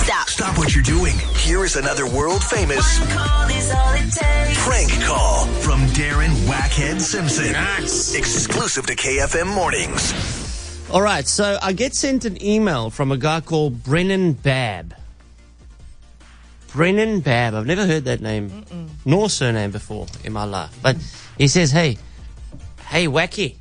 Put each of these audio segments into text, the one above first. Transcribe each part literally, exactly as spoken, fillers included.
stop. Stop what you're doing. Here is another world-famous One call is all it takes. prank call from Darren Wackhead Simpson. Nice. Exclusive to K F M Mornings. All right, so I get sent an email from a guy called Brennan Babb. Brennan Babb. I've never heard that name Mm-mm. nor surname before in my life. But he says, hey, hey, Wacky.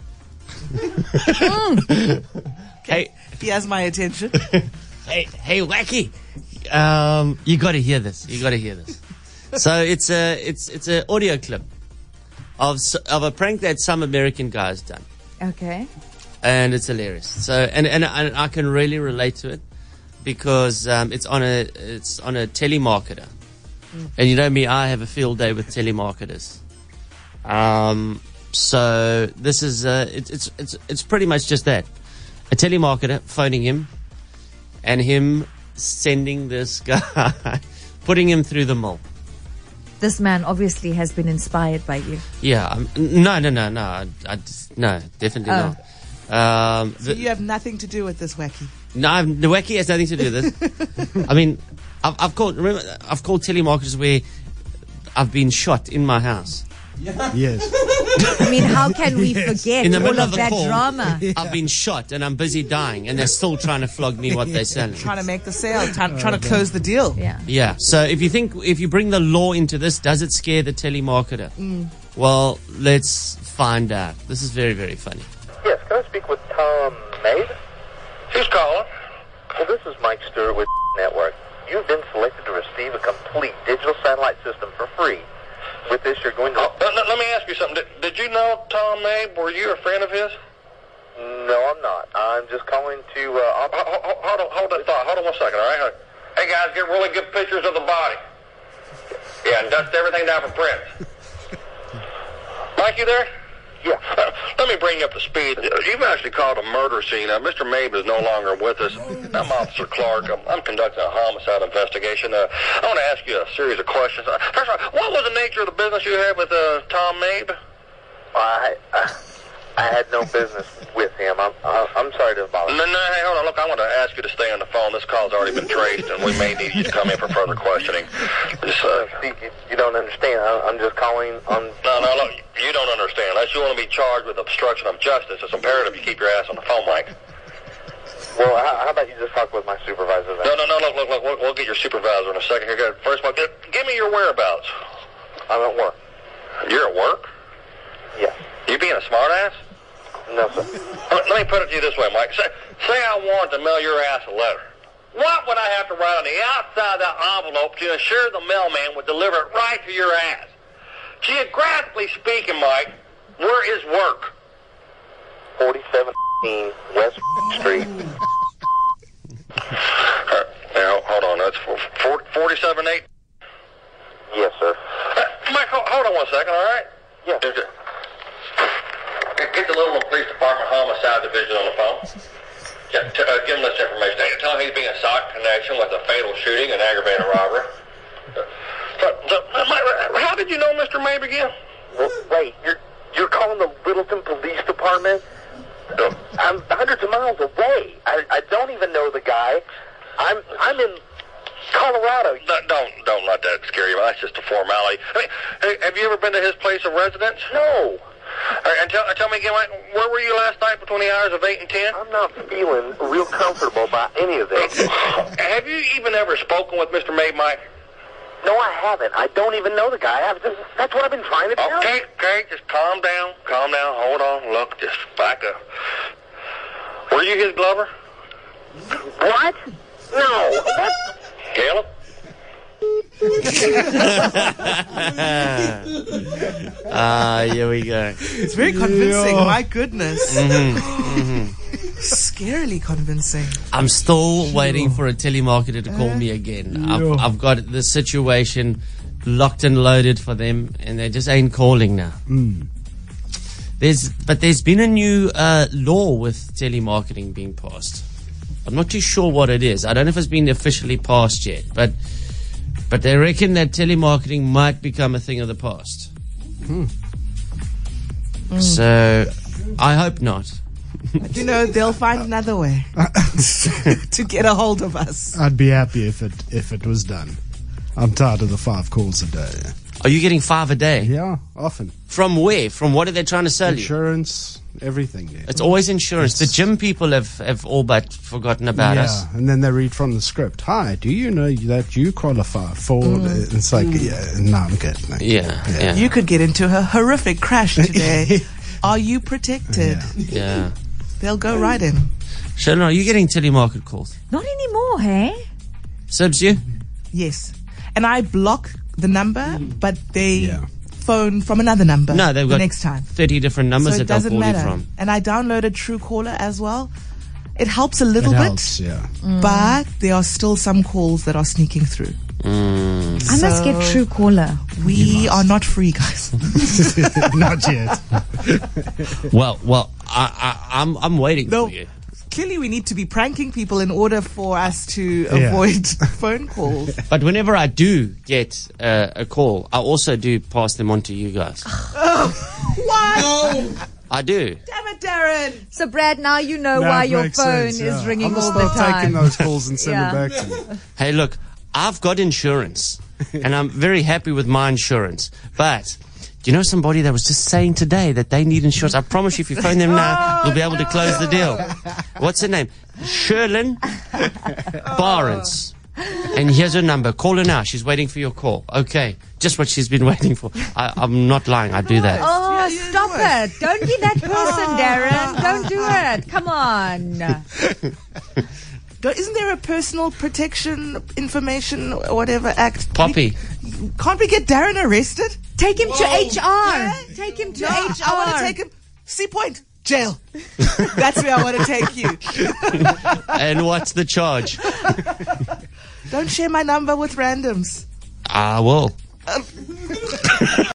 Hey, He has my attention. hey, hey, Wacky. Um, you got to hear this. You got to hear this. So it's a it's it's an audio clip of s- of a prank that some American guy's done. Okay. And it's hilarious. So, and, and, and I can really relate to it because um, it's on a it's on a telemarketer, mm. and you know me, I have a field day with telemarketers. Um, so this is uh, it's it's it's it's pretty much just that: a telemarketer phoning him, and him sending this guy, putting him through the mill. This man obviously has been inspired by you. Yeah, um, no, no, no, no, I, I just, no, definitely Oh. not. Um, So you have nothing to do with this, Wacky. No, I've, the Wacky has nothing to do with this. I mean, I've, I've called. Remember, I've called telemarketers where I've been shot in my house. Yes. I mean, how can we forget In the all middle of of the that call, drama? I've been shot and I'm busy dying, and they're still trying to flog me what they're selling. Trying to make the sale, trying, trying to close the deal. Yeah. Yeah. So if you think if you bring the law into this, does it scare the telemarketer? Mm. Well, let's find out. This is very very funny. Yes, can I speak with Tom Mabe? Who's calling? Well, this is Mike Stewart with Network. You've been selected to receive a complete digital satellite system for free. With this, you're going to... Oh, let, let me ask you something. Did, did you know Tom Mabe? Were you a friend of his? No, I'm not. I'm just calling to... Uh, Hold, hold, hold, on, hold that thought. Hold on one second, all right? Hey, guys, get really good pictures of the body. Yeah, and dust everything down for prints. Mike, you there? Yeah. Uh, let me bring you up to speed. You've actually called a murder scene. Uh, Mister Mabe is no longer with us. I'm Officer Clark. I'm, I'm conducting a homicide investigation. Uh, I want to ask you a series of questions. Uh, first of all, what was the nature of the business you had with uh, Tom Mabe? I, I I had no business with him. I'm uh, I'm sorry to bother. No, no, hey, hold on. Look, I want to ask you to stay on the phone. This call's already been traced, and we may need you to come in for further questioning. Just, uh, See, you, you don't understand. I, I'm just calling on... no, no, look, you don't understand. Unless you want to be charged with obstruction of justice, it's imperative you keep your ass on the phone, Mike. Well, how, how about you just talk with my supervisor then? No, no, no, look, look, look, we'll, we'll get your supervisor in a second here. Good. First of all, give, give me your whereabouts. I'm at work. You're at work? Yes. You being a smartass? No, sir. Let let me put it to you this way, Mike. Say, say I wanted to mail your ass a letter. What would I have to write on the outside of that envelope to ensure the mailman would deliver it right to your ass? Geographically speaking, Mike, where is work? forty-seven West Street. Uh, now, hold on. That's forty-seven eight. Yes, sir. Uh, Mike, hold, hold on one second, all right? Yeah. Get the- Get the Littleton Police Department Homicide Division on the phone. Yeah, t- uh, give him this information. Hey, tell him he's being sought in connection with a fatal shooting and aggravated robbery. Uh, so, so, uh, Mike, how did you know Mister Mabe again? Well, wait, you're you're calling the Littleton Police Department? I'm hundreds of miles away. I, I don't even know the guy. I'm I'm in Colorado. No, don't don't let that scare you. That's just a formality. I mean, hey, have you ever been to his place of residence? No, All right, and tell, tell me again, Mike, where were you last night between the hours of eight and ten? I'm not feeling real comfortable about any of this. Have you even ever spoken with Mister Mabe, Mike? No, I haven't. I don't even know the guy. I've just, that's what I've been trying to tell Okay, you. okay, just calm down, calm down, hold on, look, just back up. Were you his Glover? What? No. What? Caleb? Ah, here we go. It's very convincing. My goodness. Mm-hmm, mm-hmm. Scarily convincing. I'm still waiting for a telemarketer to call me again. I've, I've got the situation locked and loaded for them, and they just ain't calling now. Mm. There's, but there's been a new uh, law with telemarketing being passed. I'm not too sure what it is. I don't know if it's been officially passed yet, but but they reckon that telemarketing might become a thing of the past. Hmm. So I hope not. But, you know, they'll find another way to get a hold of us. I'd be happy if it if it was done. I'm tired of the five calls a day. Are you getting five a day? Yeah, often. From where? From what are they trying to sell you? Insurance, everything. Yeah. It's always insurance. The gym people have, have all but forgotten about yeah, us. and then they read from the script. Hi, do you know that you qualify for? Mm. It's like, yeah, no, I'm good. No. Yeah, yeah, yeah. You could get into a horrific crash today. Are you protected? Yeah. yeah. They'll go right in. Shannon, are you getting telemarket calls? Not anymore, hey? Sibs, you? Yes. And I block the number, but they Yeah. phone from another number No, they've the got next time. thirty different numbers So that it they'll doesn't call matter. you from. And I downloaded Truecaller as well. It helps a little It bit, helps, yeah. but there are still some calls that are sneaking through. Mm. I must So- get Truecaller. We are not free, guys. Not yet. Well, well, I, I, I'm I'm waiting No. for you. Clearly, we need to be pranking people in order for us to Yeah. avoid phone calls. But whenever I do get uh, a call, I also do pass them on to you guys. Why? I do. Damn it, Darren. So, Brad, now you know That why your makes phone sense, is yeah. ringing I'm gonna all the start taking time. those calls and send Yeah. them back to you. Hey, look, I've got insurance, and I'm very happy with my insurance. But do you know somebody that was just saying today that they need insurance? I promise you, if you phone them now, you'll be able to close the deal. What's her name? Sherlyn Barnes. And here's her number. Call her now. She's waiting for your call. Okay. Just what she's been waiting for. I, I'm not lying. I do that. Oh, Yeah, you stop do it. Don't be that person, Darren. Don't do it. Come on. Don't- Isn't there a personal protection information or whatever act? Poppy. We- can't we get Darren arrested? Take him to H R. Yeah. Take him to No, H R. I want to take him. Sea Point jail. That's where I want to take you. And what's the charge? Don't share my number with randoms. I will.